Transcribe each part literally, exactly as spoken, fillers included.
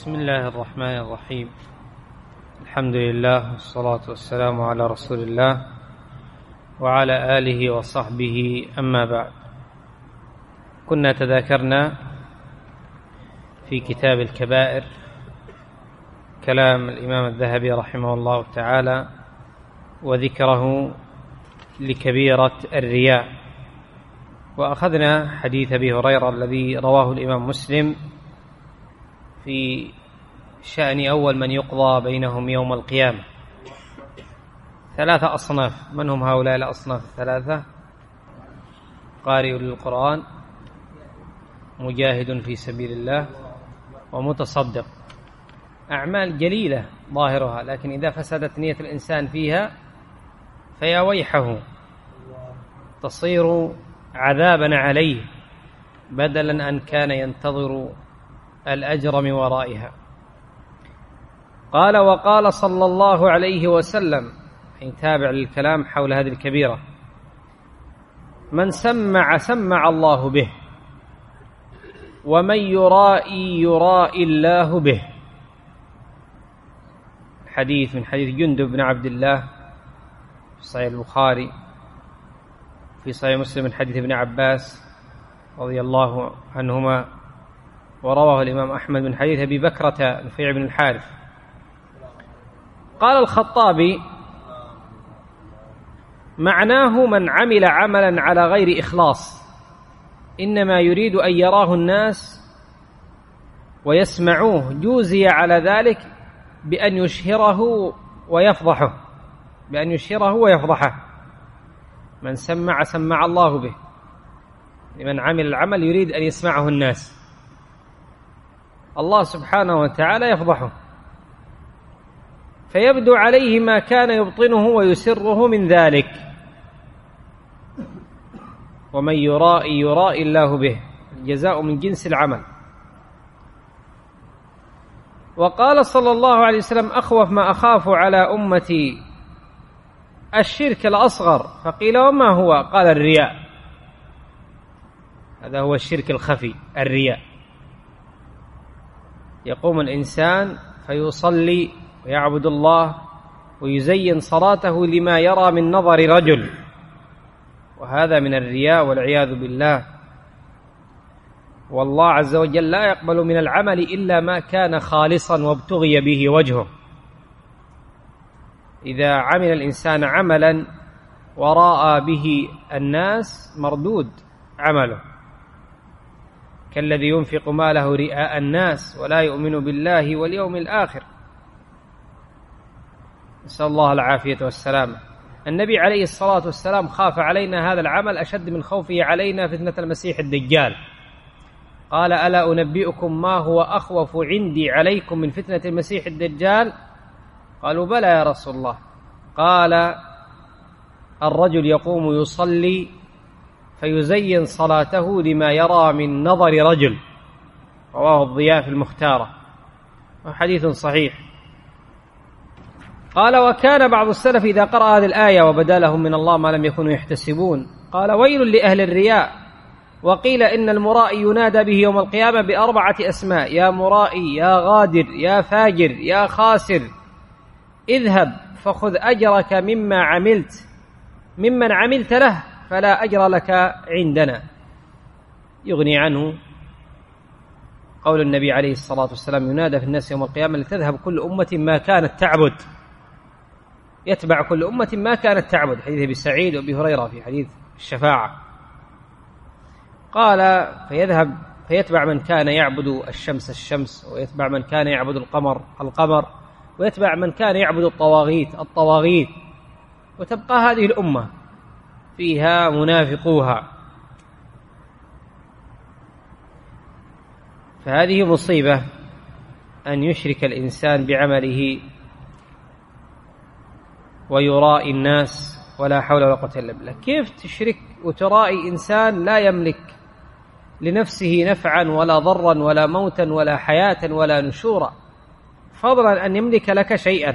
بسم الله الرحمن الرحيم. الحمد لله والصلاة والسلام على رسول الله وعلى آله وصحبه، أما بعد. كنا تذاكرنا في كتاب الكبائر كلام الإمام الذهبي رحمه الله تعالى وذكره لكبيرة الرياء، وأخذنا حديث أبي هريرة الذي رواه الإمام مسلم في شأن أول من يقضى بينهم يوم القيامة. ثلاثة أصناف. من هم هؤلاء الأصناف الثلاثة؟ قارئ للقرآن، مجاهد في سبيل الله، ومتصدق. أعمال جليلة ظاهرها، لكن إذا فسدت نية الإنسان فيها فيا ويحه، تصير عذابا عليه بدلا أن كان ينتظر الأجر من ورائها. قال: وقال صلى الله عليه وسلم، يتابع للكلام حول هذه الكبيرة: من سمع سمع الله به، ومن يرائي يرائي الله به. حديث من حديث جندب بن عبد الله في صحيح البخاري، في صحيح مسلم من حديث ابن عباس رضي الله عنهما، ورواه الإمام أحمد من حديث أبي بكرة نفيع بن الحارث. قال الخطابي: معناه من عمل عملا على غير إخلاص، إنما يريد أن يراه الناس ويسمعوه، جوزي على ذلك بأن يشهره ويفضحه بأن يشهره ويفضحه. من سمع سمع الله به، لمن عمل العمل يريد أن يسمعه الناس، الله سبحانه وتعالى يفضحه، فيبدو عليه ما كان يبطنه ويسره من ذلك. ومن يرائي يرائي الله به، الجزاء من جنس العمل. وقال صلى الله عليه وسلم: أخوف ما أخاف على أمتي الشرك الأصغر. فقيل: وما هو؟ قال: الرياء. هذا هو الشرك الخفي، الرياء. يقوم الإنسان فيصلي ويعبد الله ويزين صلاته لما يرى من نظر رجل، وهذا من الرياء والعياذ بالله. والله عز وجل لا يقبل من العمل إلا ما كان خالصا وابتغي به وجهه. إذا عمل الإنسان عملا وراء به الناس مردود عمله، كالذي ينفق ماله رئاء الناس ولا يؤمن بالله واليوم الآخر. نسأل الله العافية والسلامة. النبي عليه الصلاة والسلام خاف علينا هذا العمل أشد من خوفه علينا فتنة المسيح الدجال. قال: ألا أنبئكم ما هو أخوف عندي عليكم من فتنة المسيح الدجال؟ قالوا: بلى يا رسول الله. قال: الرجل يقوم يصلي فيزين صلاته لما يرى من نظر رجل. رواه الضياء في المختارة، وحديث صحيح. قال: وكان بعض السلف إذا قرأ هذه الآية وبدا لهم من الله ما لم يكونوا يحتسبون قال: ويل لأهل الرياء. وقيل إن المرائي ينادى به يوم القيامة بأربعة أسماء: يا مرائي، يا غادر، يا فاجر، يا خاسر، اذهب فخذ أجرك مما عملت ممن عملت له، فلا أجر لك عندنا. يغني عنه قول النبي عليه الصلاة والسلام: ينادى في الناس يوم القيامة لتذهب كل أمة ما كانت تعبد، يتبع كل أمة ما كانت تعبد. حديث أبي سعيد وأبي هريرة في حديث الشفاعة. قال: فيذهب فيتبع من كان يعبد الشمس الشمس، ويتبع من كان يعبد القمر القمر، ويتبع من كان يعبد الطواغيت الطواغيت، وتبقى هذه الأمة فيها منافقوها. فهذه مصيبة أن يشرك الإنسان بعمله ويرائي الناس، ولا حول ولا قوة إلا بالله. كيف تشرك وترائي إنسان لا يملك لنفسه نفعا ولا ضرا ولا موتا ولا حياة ولا نشورا، فضلا أن يملك لك شيئا؟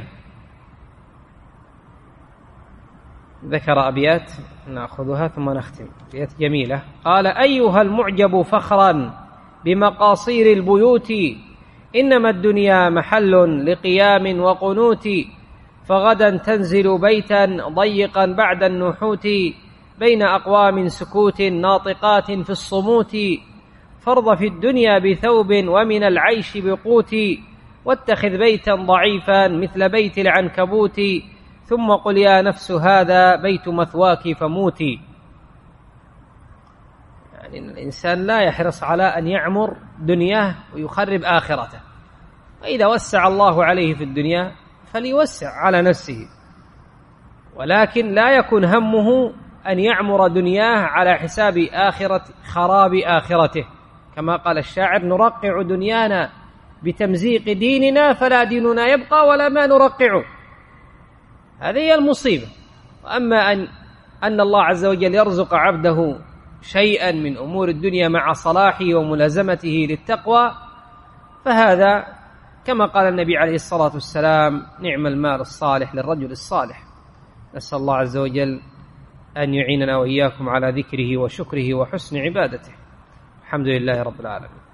ذكر أبيات نأخذها ثم نختم، أبيات جميلة. قال: أيها المعجب فخرا بمقاصير البيوت، إنما الدنيا محل لقيام وقنوت، فغدا تنزل بيتا ضيقا بعد النحوت، بين أقوام سكوت ناطقات في الصموت، فارض في الدنيا بثوب ومن العيش بقوت، واتخذ بيتا ضعيفا مثل بيت العنكبوت، ثم قل يا نفس هذا بيت مثواك فموتي. يعني الإنسان لا يحرص على أن يعمر دنياه ويخرب آخرته، فإذا وسع الله عليه في الدنيا فليوسع على نفسه، ولكن لا يكن همه أن يعمر دنياه على حساب آخرة خراب آخرته، كما قال الشاعر: نرقع دنيانا بتمزيق ديننا فلا ديننا يبقى ولا ما نرقعه. هذه هي المصيبة. وأما أن أن الله عز وجل يرزق عبده شيئا من أمور الدنيا مع صلاحه وملازمته للتقوى، فهذا كما قال النبي عليه الصلاة والسلام: نعم المال الصالح للرجل الصالح. نسأل الله عز وجل أن يعيننا وإياكم على ذكره وشكره وحسن عبادته. الحمد لله رب العالمين.